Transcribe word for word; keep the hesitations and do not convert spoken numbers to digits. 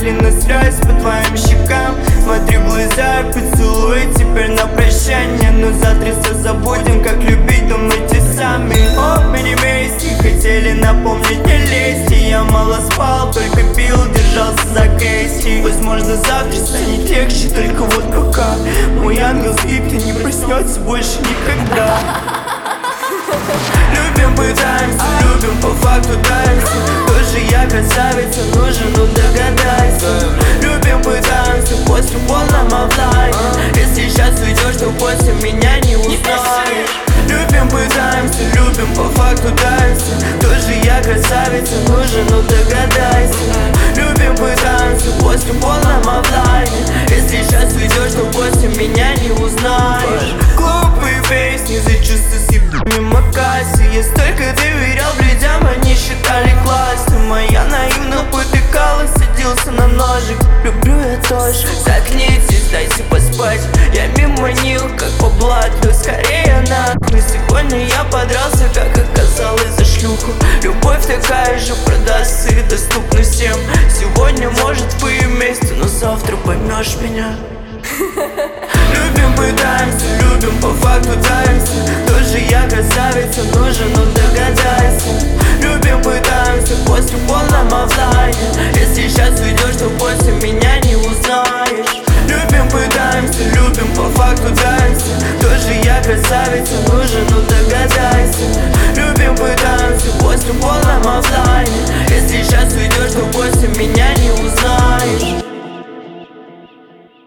медленно слез по твоим щекам. Смотрю в глаза, поцелуй теперь на прощание. Но завтра все забудем, как любить, думайте сами. О, мы вместе хотели напомнить, не лезьте. Я мало спал, только пил, держался за Кэсси. Возможно, завтра станет легче, только вот пока мой ангел спит и не проснется больше никогда. Любим, пытаемся, любим, по факту даемся. Тоже я красавица, нужен, ну догадайся. Любим, пытаемся, после полного оффлайна. Если сейчас уйдешь, то после меня не узнаешь. Любим, пытаемся, любим, по факту даемся. Тоже я красавица, нужен, ну догадайся. Любим, пытаемся, после полного оффлайна. Если сейчас уйдешь, то после меня не узнаешь. Глупые песни за чувства мимо кассы. Я столько доверял людям, они считали классным. А я наивно потыкалась, садился на ножик. Люблю я тоже. Заткнитесь, дайте поспать. Я мимо них, как по блату. Скорее нахуй. Сегодня я подрался, как оказалось, за шлюху. Любовь такая же продастся и доступна всем. Сегодня, может, вы вместе, но завтра поймешь меня. Любим, пытаемся, любим, по факту даемся. Тоже я красавица, нужен, ну догадайся. Любим, пытаемся, после полного оффлайна. Если сейчас уйдешь, то после меня не узнаешь. Любим, пытаемся, любим, по факту даемся. Тоже я красавица, нужен, ну догадайся. Любим, пытаемся, после полного оффлайна. Если сейчас уйдешь, то после меня не узнаешь.